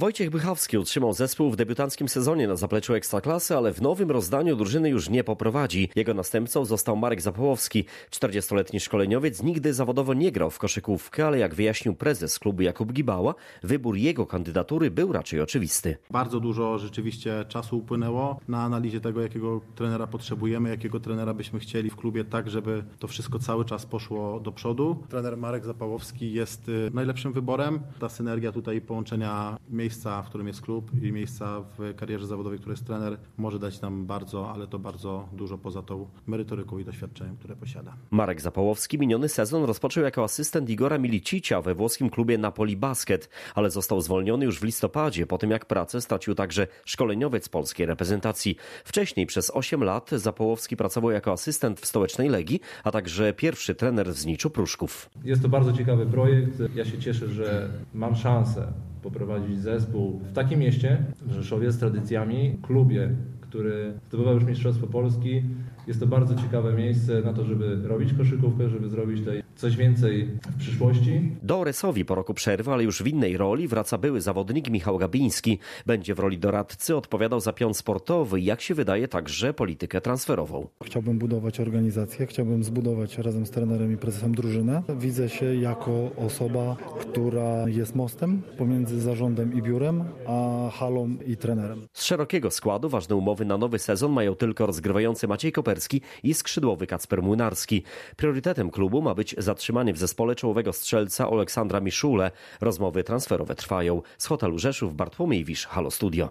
Wojciech Bychawski utrzymał zespół w debiutanckim sezonie na zapleczu Ekstraklasy, ale w nowym rozdaniu drużyny już nie poprowadzi. Jego następcą został Marek Zapałowski. 40-letni szkoleniowiec nigdy zawodowo nie grał w koszykówkę, ale jak wyjaśnił prezes klubu Jakub Gibała, wybór jego kandydatury był raczej oczywisty. Bardzo dużo rzeczywiście czasu upłynęło na analizie tego, jakiego trenera potrzebujemy, jakiego trenera byśmy chcieli w klubie, tak żeby to wszystko cały czas poszło do przodu. Trener Marek Zapałowski jest najlepszym wyborem. Ta synergia tutaj połączenia miejsca, w którym jest klub i miejsca w karierze zawodowej, który jest trener, może dać nam bardzo, ale to bardzo dużo poza tą merytoryką i doświadczeniem, które posiada. Marek Zapałowski miniony sezon rozpoczął jako asystent Igora Milicicia we włoskim klubie Napoli Basket, ale został zwolniony już w listopadzie, po tym jak pracę stracił także szkoleniowiec polskiej reprezentacji. Wcześniej przez 8 lat Zapałowski pracował jako asystent w stołecznej Legii, a także pierwszy trener w Zniczu Pruszków. Jest to bardzo ciekawy projekt. Ja się cieszę, że mam szansę poprowadzić zespół w takim mieście, w Rzeszowie, z tradycjami, klubie, który zdobywał już Mistrzostwo Polski. Jest to bardzo ciekawe miejsce na to, żeby robić koszykówkę, żeby zrobić tutaj coś więcej w przyszłości. Do Oresowi po roku przerwy, ale już w innej roli, wraca były zawodnik Michał Gabiński. Będzie w roli doradcy odpowiadał za pion sportowy i jak się wydaje także politykę transferową. Chciałbym budować organizację, chciałbym zbudować razem z trenerem i prezesem drużynę. Widzę się jako osoba, która jest mostem pomiędzy zarządem i biurem, a halą i trenerem. Z szerokiego składu ważne umowy na nowy sezon mają tylko rozgrywający Maciej Koperski i skrzydłowy Kacper Młynarski. Priorytetem klubu ma być zatrzymanie w zespole czołowego strzelca Aleksandra Miszule. Rozmowy transferowe trwają. Z hotelu Rzeszów Bartłomiej Wisz, Halo Studio.